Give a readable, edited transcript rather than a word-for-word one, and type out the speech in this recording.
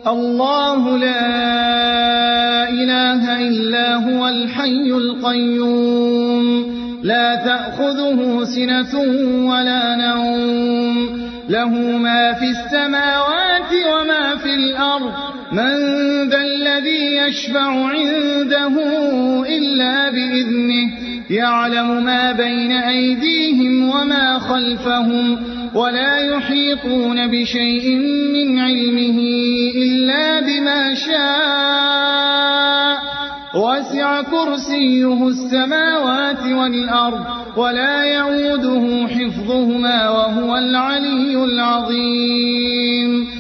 الله لا إله إلا هو الحي القيوم لا تأخذه سنة ولا نوم له ما في السماوات وما في الأرض من ذا الذي يشفع عنده إلا بإذنه يعلم ما بين أيديهم وما خلفهم ولا يحيطون بشيء من علمه إلا بما شاء وسع كرسيه السماوات والأرض ولا يعوده حفظهما وهو العلي العظيم